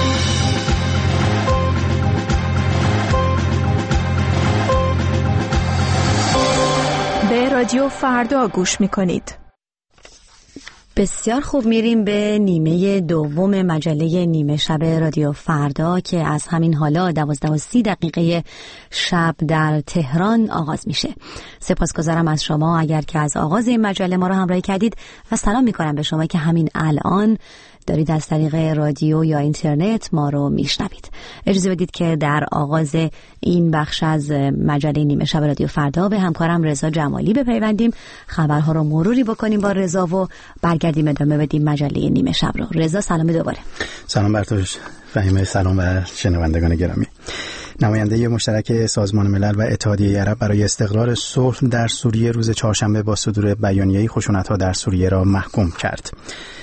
به رادیو فردا گوش می‌کنید. بسیار خوب، میریم به نیمه دوم مجله نیمه شب رادیو فردا که از همین حالا 12:30 شب در تهران آغاز میشه. سپاسگزارم از شما اگر که از آغاز این مجله ما رو همراهی کردید و سلام میکنم به شما که همین الان دارید از طریق رادیو یا اینترنت ما رو میشنوید. اجازه بدید که در آغاز این بخش از مجله نیمه شب رادیو فردا به همکارم رضا جمالی بپیوندیم، خبرها رو مروری بکنیم با رضا و برگردیم ادامه بدیم مجله نیمه شب رو. رضا سلام دوباره. سلام بر تو فهیمه، سلام بر شنوندگان گرامی. نماینده مشترک سازمان ملل و اتحادیه عرب برای استقرار صلح در سوریه روز چهارشنبه با صدور بیانیه‌ای خشونت‌ها در سوریه را محکوم کرد.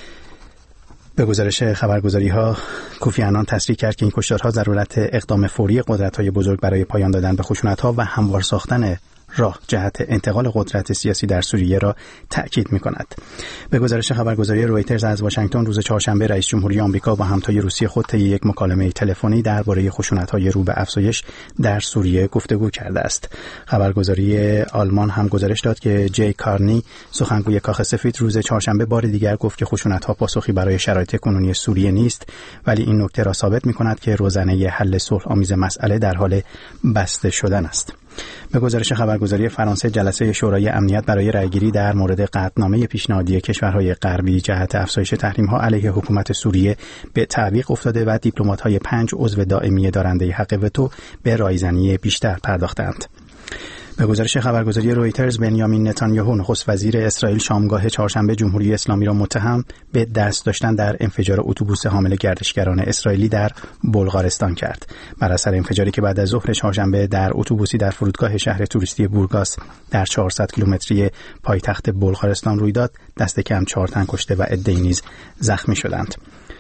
به گزارش خبرگزاری‌ها، کوفی عنان تصریح کرد که این کشتارها ضرورت اقدام فوری قدرت‌های بزرگ برای پایان دادن به خشونت‌ها و هموار ساختن راه جهت انتقال قدرت سیاسی در سوریه را تأکید می‌کند. به گزارش خبرگزاری رویترز از واشنگتن روز چهارشنبه رئیس جمهوری آمریکا با همتای روسی خود طی یک مکالمه تلفنی درباره خشونت‌های رو به افزایش در سوریه گفتگو کرده است. خبرگزاری آلمان هم گزارش داد که جی کارنی سخنگوی کاخ سفید روز چهارشنبه بار دیگر گفت که خشونت‌ها پاسخی برای شرایط کنونی سوریه نیست، ولی این نکته را ثابت می‌کند که روزنه حل صلح‌آمیز مسئله در حال بسته شدن است. به گزارش خبرگزاری فرانسه، جلسه شورای امنیت برای رأیگیری در مورد قطعنامه پیشنهادی کشورهای غربی جهت افزایش تحریم‌ها علیه حکومت سوریه به تعویق افتاده و دیپلمات‌های 5 عضو دائمی دارنده حق وتو به رایزنی بیشتر پرداختند. به گزارش خبرگزاری رویترز، بنیامین نتانیاهو نخست وزیر اسرائیل شامگاه چهارشنبه جمهوری اسلامی را متهم به دست داشتن در انفجار اتوبوس حامل گردشگران اسرائیلی در بلغارستان کرد. بر اثر انفجاری که بعد از ظهر چهارشنبه در اتوبوسی در فرودگاه شهر توریستی بورگاس در 400 کیلومتری پایتخت بلغارستان روی داد، دست کم 4 تن کشته و عده‌ای نیز زخمی شدند.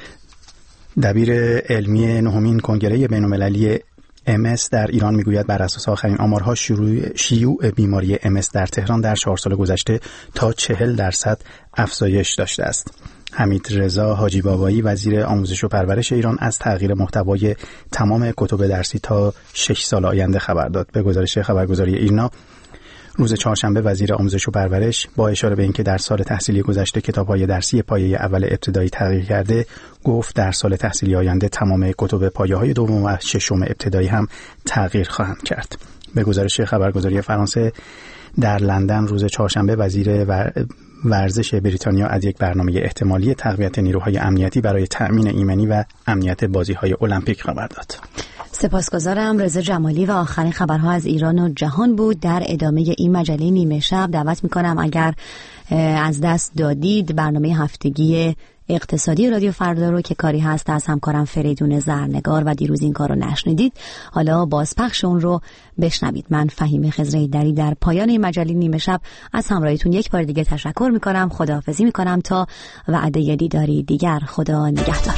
دبیر علمی نهمین کنگره بین‌المللی MS در ایران میگوید بر اساس آخرین آمارها شیوع بیماری MS در تهران در 4 سال گذشته تا 40% افزایش داشته است. حمید رضا حاجی بابایی وزیر آموزش و پرورش ایران از تغییر محتوای تمام کتب درسی تا 6 سال آینده خبر داد. به گزارش خبرگزاری ایرنا، روز چهارشنبه وزیر آموزش و پرورش با اشاره به اینکه در سال تحصیلی گذشته کتاب‌های درسی پایه اول ابتدایی تغییر کرده، گفت در سال تحصیلی آینده تمام کتب پایه‌های دوم و ششم ابتدایی هم تغییر خواهند کرد. به گزارش خبرگزاری فرانسه، در لندن روز چهارشنبه وزیر ورزش بریتانیا از یک برنامه احتمالی تقویت نیروهای امنیتی برای تأمین ایمنی و امنیت بازی‌های المپیک خبر داد. سپاسگزارم رضا جمالی و آخرین خبرها از ایران و جهان بود. در ادامه این مجله نیمه شب دعوت میکنم اگر از دست دادید برنامه هفتگی اقتصادی رادیو فردا رو که کاری هست از همکارم فریدون زرنگار و دیروز این کار رو نشنیدید، حالا بازپخش اون رو بشنوید. من فهیمه خضرایی‌دری در پایان این مجله نیمه شب از همراهیتون یک بار دیگه تشکر میکنم. خداحافظی میکنم تا وعده دیداری دیگر. خدا نگهدار.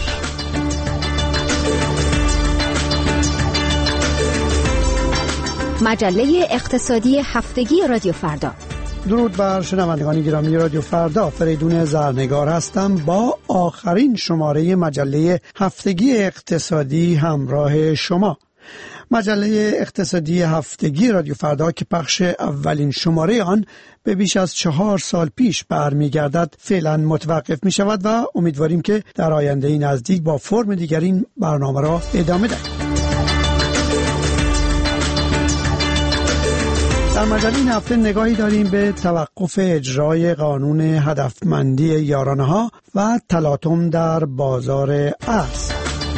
مجله اقتصادی هفتگی رادیو فردا. درود بر شنوندگان گرامی رادیو فردا، فریدون زرنگار هستم با آخرین شماره مجله هفتگی اقتصادی همراه شما. مجله اقتصادی هفتگی رادیو فردا که پخش اولین شماره آن به بیش از 4 سال پیش برمیگردد فعلا متوقف می شود و امیدواریم که در آینده نزدیک با فرم دیگر این برنامه را ادامه دهیم. در مجله این هفته نگاهی داریم به توقف اجرای قانون هدفمندی یارانه‌ها و تلاطم در بازار ارز.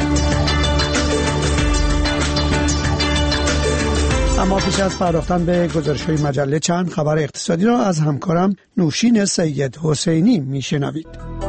اما پیش از پرداختن به گزارش‌های مجله چند خبر اقتصادی را از همکارم نوشین سید حسینی میشنوید.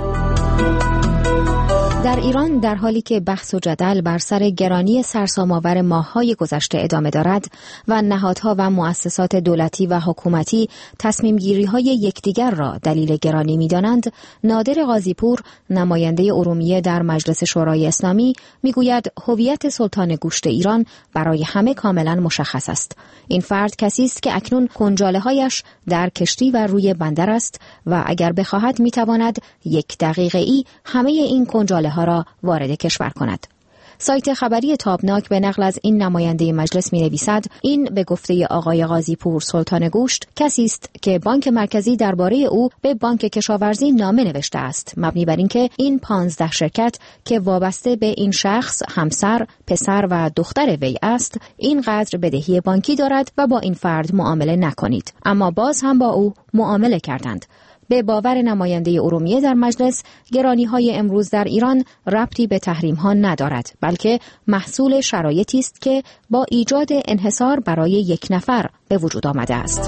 در ایران در حالی که بحث و جدل بر سر گرانی سرسام‌آور ماه‌های گذشته ادامه دارد و نهادها و مؤسسات دولتی و حکومتی تصمیم‌گیری‌های یکدیگر را دلیل گرانی می‌دانند، نادر قاضی‌پور نماینده ارومیه در مجلس شورای اسلامی می‌گوید هویت سلطان گوشت ایران برای همه کاملاً مشخص است. این فرد کسی است که اکنون کنجاله‌هایش در کشتی و روی بندر است و اگر بخواهد می‌تواند 1 دقیقه‌ای همه این کنجاله ها را وارد کشور کند. سایت خبری تابناک به نقل از این نماینده مجلس می نویسد این به گفته آقای قاضی‌پور سلطان گوشت کسی است که بانک مرکزی درباره او به بانک کشاورزی نامه نوشته است مبنی بر اینکه این 15 شرکت که وابسته به این شخص همسر، پسر و دختر وی است اینقدر بدهی بانکی دارد و با این فرد معامله نکنید. اما باز هم با او معامله کردند. به باور نماینده ارومیه در مجلس، گرانی‌های امروز در ایران ربطی به تحریم‌ها ندارد، بلکه محصول شرایطی است که با ایجاد انحصار برای 1 نفر به وجود آمده است.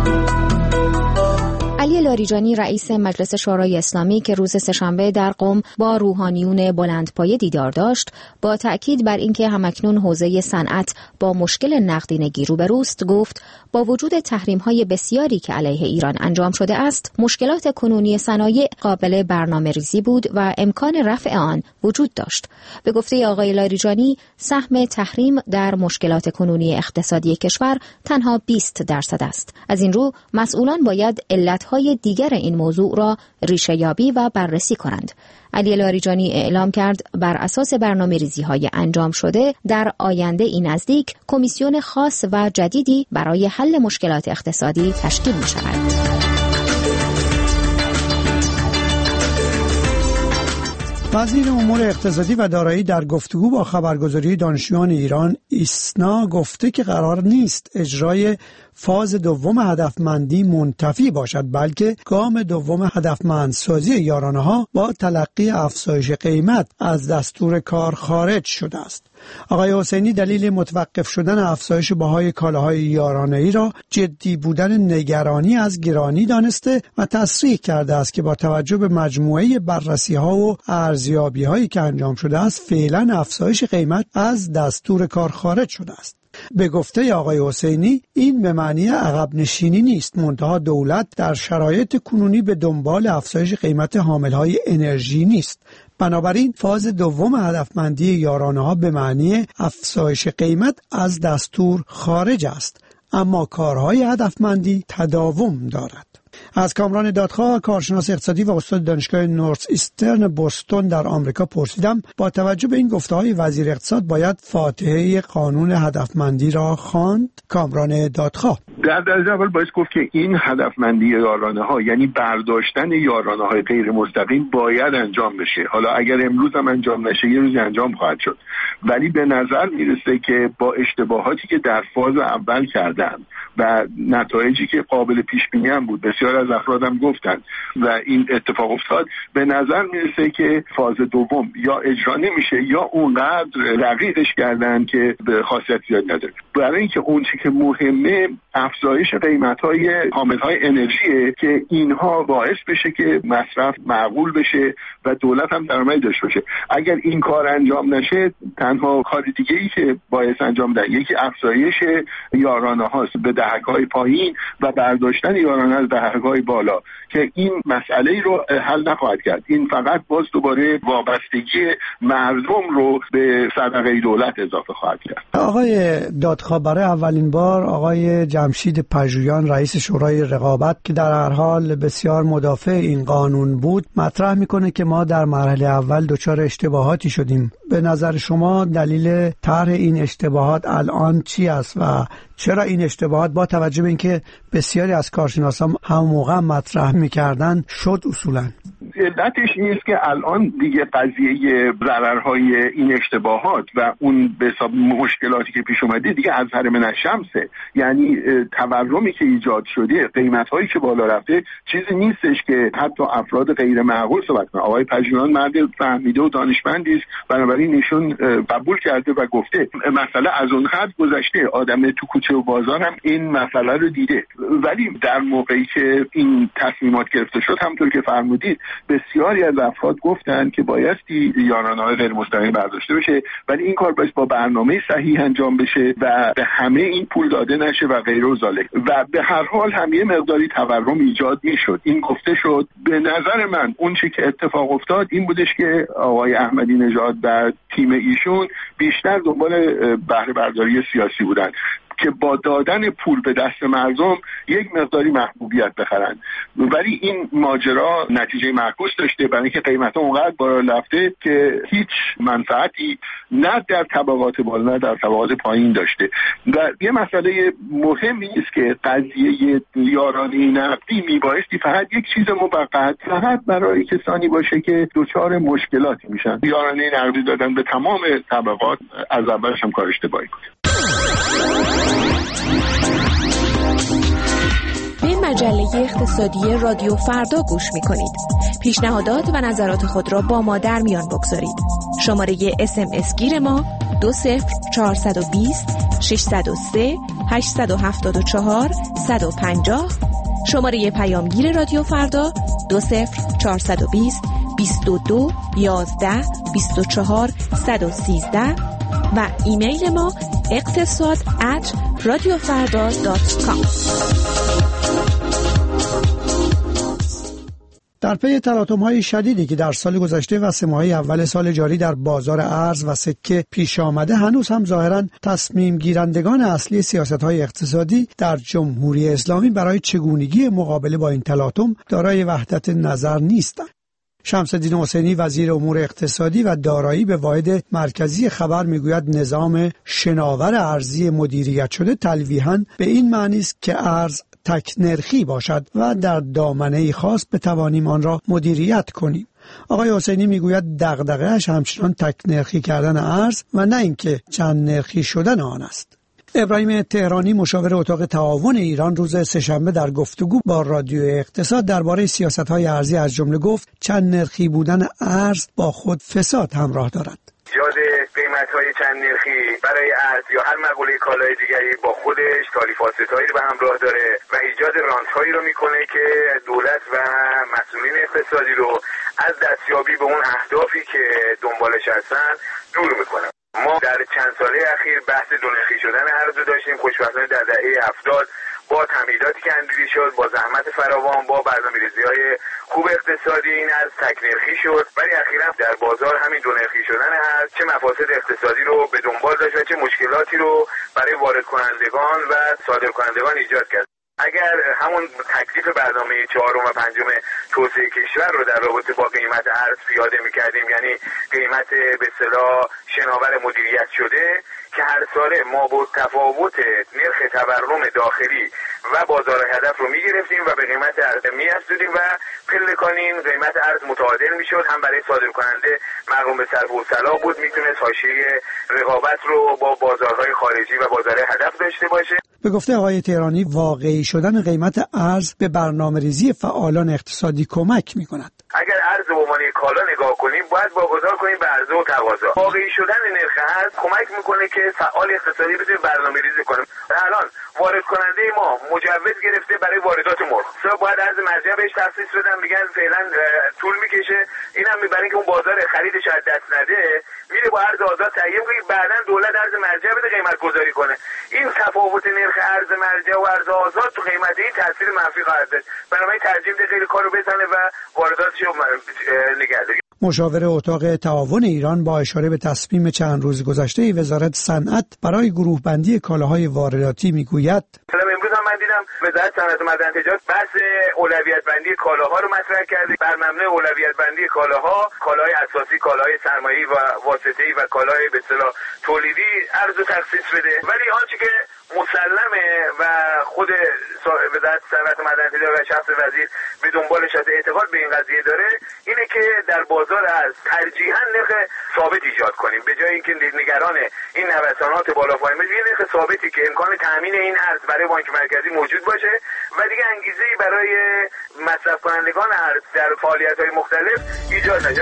علی لاریجانی رئیس مجلس شورای اسلامی که روز سه‌شنبه در قم با روحانیون بلندپایه دیدار داشت، با تأکید بر اینکه همکنون حوزه صنعت با مشکل نقدینگی روبروست، گفت با وجود تحریم‌های بسیاری که علیه ایران انجام شده است، مشکلات کنونی صنایع قابل برنامه‌ریزی بود و امکان رفع آن وجود داشت. به گفته آقای لاریجانی، سهم تحریم در مشکلات کنونی اقتصادی کشور تنها 20% است. از این رو مسئولان باید علت‌های دیگر این موضوع را ریشه‌یابی و بررسی کنند. علی لاریجانی اعلام کرد بر اساس برنامه‌ریزی‌های انجام شده در آینده این نزدیک کمیسیون خاص و جدیدی برای حل مشکلات اقتصادی تشکیل می‌شود. وزیر امور اقتصادی و دارایی در گفتگو با خبرگزاری دانشجویان ایران ایسنا گفته که قرار نیست اجرای فاز دوم هدفمندی منتفی باشد، بلکه گام دوم هدفمندسازی یارانه‌ها با تلقی افزایش قیمت از دستور کار خارج شده است. آقای حسینی دلیل متوقف شدن افزایش بهای کالاهای یارانه‌ای را جدی بودن نگرانی از گرانی دانسته و تصریح کرده است که با توجه به مجموعه بررسی‌ها و ارزیابی‌هایی که انجام شده است، فعلا افزایش قیمت از دستور کار خارج شده است. به گفته آقای حسینی این به معنی عقب نشینی نیست، منتها دولت در شرایط کنونی به دنبال افزایش قیمت حاملهای انرژی نیست. بنابراین فاز دوم هدفمندی یارانه‌ها به معنی افزایش قیمت از دستور خارج است، اما کارهای هدفمندی تداوم دارد. از کامران دادخواه، کارشناس اقتصادی و استاد دانشگاه نورث ایسترن بوستون در آمریکا پرسیدم با توجه به این گفته‌های وزیر اقتصاد باید فاتحه قانون هدفمندی را خواند؟ کامران دادخواه: در درجه اول باید گفت که این هدفمندی یارانه‌ها یعنی برداشتن یارانه‌های غیر مستقیم باید انجام بشه. حالا اگر امروز هم انجام نشه یه روزی انجام خواهد شد، ولی به نظر میرسه که با اشتباهاتی که در فاز اول کردن و نتایجی که قابل پیش بینی هم بود، بسیار از افرادم گفتن و این اتفاق افتاد، به نظر میرسه که فاز دوم یا اجرا نمیشه یا اونقدر رقیقش کردن که به خاصیت زیاد نداره. برای اینکه اون چیزی که مهمه افزایش قیمت‌های حاملهای انرژیه که اینها باعث بشه که مصرف معقول بشه و دولت هم درآمدی داشته باشه. اگر این کار انجام نشه، تنها کار دیگه‌ای که باعث انجام بدن یکی افزایش یارانه هاست به دهک‌های پایین و برداشتن یارانه از دهک‌های های بالا که این مسئله رو حل نخواهد کرد. این فقط باز دوباره وابستگی مردم رو به صدقه دولت اضافه خواهد کرد. آقای دادخواه، برای اولین بار آقای جمشید پژویان رئیس شورای رقابت که در هر حال بسیار مدافع این قانون بود مطرح میکنه که ما در مرحله اول دچار اشتباهاتی شدیم. به نظر شما دلیل طرح این اشتباهات الان چی است و چرا این اشتباهات با توجه به اینکه بسیاری از کارشناسان هم موقع مطرح میکردن شد اصولا؟ علتش این است که الان دیگه قضیه ضررهای این اشتباهات و اون به حساب مشکلاتی که پیش اومده دیگه از حرم من الشمسه. یعنی تورمی که ایجاد شده، قیمت‌هایی که بالا رفته، چیزی نیستش که حتی افراد غیر معقول صحبت کنن. آقای پژویان مرد فهمیده و دانشمندی است، بنابراین ایشون قبول کرده و گفته مسئله از اون حد گذشته. آدم تو کوچه و بازار هم این مسئله رو دیده. ولی در موقعی که این تصمیمات گرفته شد، همونطور که فرمودید، بسیاری از افراد گفتن که بایستی یارانه‌های غیر مستقیم برداشته بشه، ولی این کار باید با برنامه صحیح انجام بشه و به همه این پول داده نشه و غیره و ذالک. و به هر حال هم یه مقداری تورم ایجاد میشد. این گفته شد. به نظر من اون چیزی که اتفاق افتاد این بودش که آقای احمدی نژاد و تیم ایشون بیشتر دنبال بهره برداری سیاسی بودن که با دادن پول به دست مردم یک مقداری محبوبیت بخرن. ولی این ماجرا نتیجه معکوس داشته، برای اینکه قیمت‌ها اونقدر بالا رفته که هیچ منفعتی نه در طبقات بالا نه در طبقات پایین داشته. و یه مسئله مهمی است که قضیه یارانه نقدی میبایستی فقط یک چیز موقت، فقط برای کسانی باشه که دچار مشکلاتی میشن. یارانه نقدی دادن به تمام طبقات از اولش هم کار اشتباهی بود. به مجله اقتصادی رادیو فردا گوش می‌کنید. پیشنهادات و نظرات خود را با ما در میان بگذارید. شماره SMS گیر ما 20420 603 874 150. شماره پیامگیر رادیو فردا 20420 22 11 24 113 و ایمیل ما اقتصاد@radiofarda.com. در پی تلاطم‌های شدیدی که در سال گذشته و 3 ماهه اول سال جاری در بازار ارز و سکه پیش آمده، هنوز هم ظاهراً تصمیم گیرندگان اصلی سیاست‌های اقتصادی در جمهوری اسلامی برای چگونگی مقابله با این تلاطم دارای وحدت نظر نیستند. شمس‌الدین حسینی وزیر امور اقتصادی و دارایی به واحد مرکزی خبر میگوید نظام شناور ارزی مدیریت شده تلویحاً به این معنی است که ارز تک نرخی باشد و در دامنه‌ای خاص بتوانیم آن را مدیریت کنیم. آقای حسینی میگوید دغدغه‌اش همچنان تک نرخی کردن ارز و نه اینکه چند نرخی شدن آن است. ابراهیم تهرانی مشاور اتاق تعاون ایران روز سه‌شنبه در گفتگو با رادیو اقتصاد درباره سیاست‌های ارزی از جمله گفت چند نرخی بودن ارز با خود فساد همراه دارد. ایجاد قیمت‌های چند نرخی برای ارز یا هر مقوله کالای دیگری با خودش تالیفاست‌هایی رو به همراه داره و ایجاد رانت‌هایی رو میکنه که دولت و مسئولین اقتصادی رو از دستیابی به اون اهدافی که دنبالش هستن دور میکنه. ما در چند ساله اخیر بحث دو نرخی شدن ارز رو داشتیم. خوشبختانه در دهه 70 با تمهیداتی که اندیشیده شد، با زحمت فراوان، با برنامه‌ریزی‌های خوب اقتصادی این ارز تک نرخی شد. ولی اخیراً در بازار همین دو نرخی شدن ارز چه مفاسد اقتصادی رو به دنبال داشت و چه مشکلاتی رو برای وارد کنندگان و صادر کنندگان ایجاد کرد. اگر همون تکلیف برنامه 4 و 5 توسعه کشور رو در رابطه با قیمت ارز پیاده می‌کردیم، یعنی قیمت به اصطلاح شناور مدیریت شده که هر ساله ما با تفاوت نرخ تورم داخلی و بازار هدف رو می‌گرفتیم و به قیمت ارز می‌افزودیم و پلکانین قیمت ارز متعادل می‌شد، هم برای صادر کننده مقرون به صرف و صلاح بود، میتونست حاشیه رقابت رو با بازارهای خارجی و بازار هدف داشته باشه. به گفته آقای تهرانی واقعی شدن قیمت ارز به برنامه‌ریزی فعالان اقتصادی کمک می‌کند. اگر ارز به عنوان کالا نگاه کنیم، باید واگذار کنیم به عرضه و تقاضا. واقعی شدن نرخ ارز کمک میکنه که فعال اقتصادی بتونه برنامه‌ریزی کنه. الان وارد کننده ما مجوز گرفته برای واردات مرغ، باید ارز مرجع بهش تخصیص بدن، میگن فعلا طول میکشه. اینم برای اینکه اون بازار خریدش از دست نده میره با ارز آزاد تهیه کنه، بعداً دولت ارز مرجع بده قیمت گذاری کنه. این تفاوت نرخ ارز مرجع و ارز آزاد تو قیمت این تاثیر منفی خواهد داشت. بنابراین ترجیح میده خیلی کارو بزنه و وارداتش رو نگه داره. مشاور اتاق تعاون ایران با اشاره به تصمیم چند روز گذشته وزارت صنعت برای گروه بندی کالاهای وارداتی میگوید: امروز هم من دیدم وزارت صنعت و معدن تجارت بحث اولویت بندی کالاها رو مطرح کرده. بر مبنای اولویت بندی کالاها، کالاهای اساسی، کالاهای سرمایه‌ای و واسطه‌ای و کالاهای به اصطلاح تولیدی ارز تخصیص بده. ولی آنچه که مسلمه و خود وزارت صنعت و معدن تجارت و شخص وزیر به دنبالش از اعتقاد به این قضیه داره اینه که در بازار ارز ترجیحاً نرخ ثابت ایجاد کنیم، به جای اینکه نگران این نوسانات بالا پایین بشیم. نرخ ثابتی که امکان تامین این ارز برای بانک مرکزی موجود باشه و دیگه انگیزه‌ای برای مصرف کنندگان ارز در فعالیت‌های مختلف ایجاد نشه.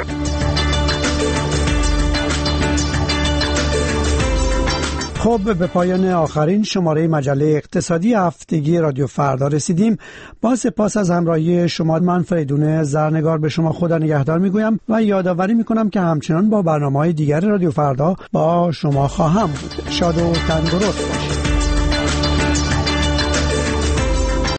خب به پایان آخرین شماره مجله اقتصادی هفتگی رادیو فردا رسیدیم. با سپاس از همراهی شما، من فریدون زرنگار به شما خدا نگهدار میگویم و یادآوری میکنم که همچنان با برنامه‌های دیگر رادیو فردا با شما خواهم بود. شاد و تندرست.